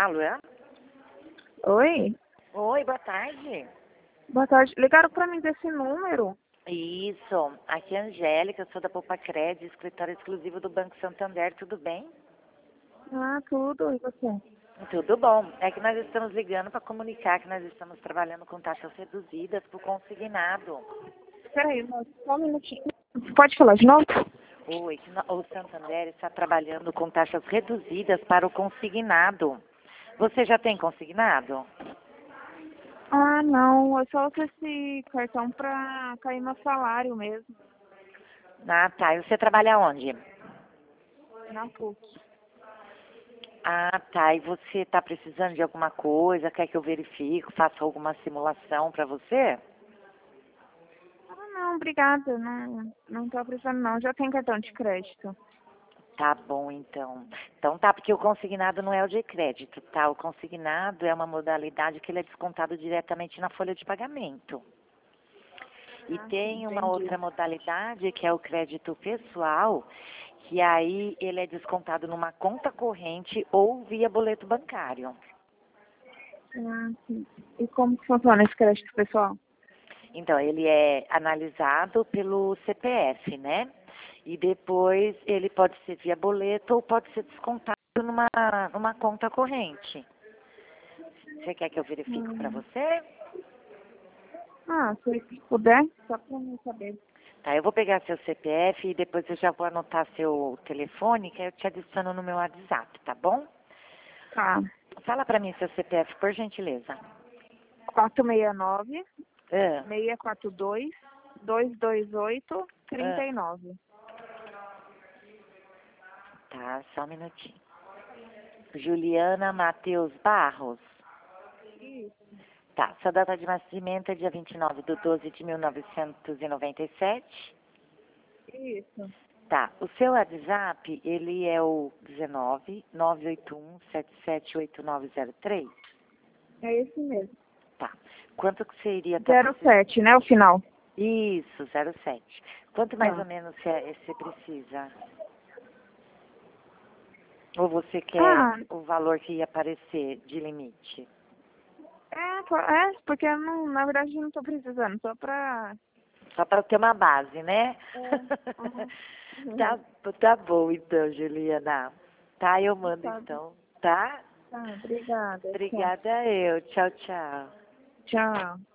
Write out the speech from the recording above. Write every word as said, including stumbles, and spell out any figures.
Alô? Oi? Oi, boa tarde. Boa tarde. Ligaram pra mim desse número? Isso, aqui é a Angélica, eu sou da Poupa Crédito, escritório exclusivo do Banco Santander, tudo bem? Ah, tudo. E você? Tudo bom. É que nós estamos ligando para comunicar que nós estamos trabalhando com taxas reduzidas para o consignado. Peraí, moço, só um minutinho. Pode falar de novo? Oi, que no- o Santander está trabalhando com taxas reduzidas para o consignado. Você já tem consignado? Ah, não. Eu só uso esse cartão pra cair meu salário mesmo. Ah, tá. E você trabalha onde? Na P U C. Ah, tá. E você está precisando de alguma coisa? Quer que eu verifique, faça alguma simulação para você? Ah, não, obrigada. Não, não tô precisando, não. Já tem cartão de crédito. Tá bom, então. Então tá, porque o consignado não é o de crédito, tá? O consignado é uma modalidade que ele é descontado diretamente na folha de pagamento. E Ah, sim, tem uma entendi. outra modalidade que é o crédito pessoal, que aí ele é descontado numa conta corrente ou via boleto bancário. Ah, sim. E como que funciona esse crédito pessoal? Então, ele é analisado pelo C P F, né? E depois ele pode ser via boleto ou pode ser descontado numa, numa conta corrente. Você quer que eu verifique para Hum. você? Ah, se puder, só pra mim saber. Tá, eu vou pegar seu C P F e depois eu já vou anotar seu telefone, que aí eu te adiciono no meu WhatsApp, tá bom? Tá. Fala para mim seu C P F, por gentileza. quatro seis nove, Ah, seis quatro dois, dois dois oito, ah, trinta e nove. tá, só um minutinho. Juliana Matheus Barros. Isso, Tá, sua data de nascimento é dia vinte e nove de doze de mil novecentos e noventa e sete. isso. Tá, o seu WhatsApp, ele é o dezenove, nove oito um, sete sete oito nove zero três? É esse mesmo. Tá. Quanto que você iria estar Zero precisando? sete, né, o final? Isso, zero sete. Quanto mais ou Tá. menos você, você precisa? Ou você quer Ah, o valor que ia aparecer de limite? é, po- é porque eu não, na verdade eu não tô precisando, só pra... Só para ter uma base, né? É, aham. Tá, tá bom então, Juliana. Tá, eu mando Tá, então, tá? tá, obrigada. Tchau. Obrigada eu. Tchau, tchau. Tchau.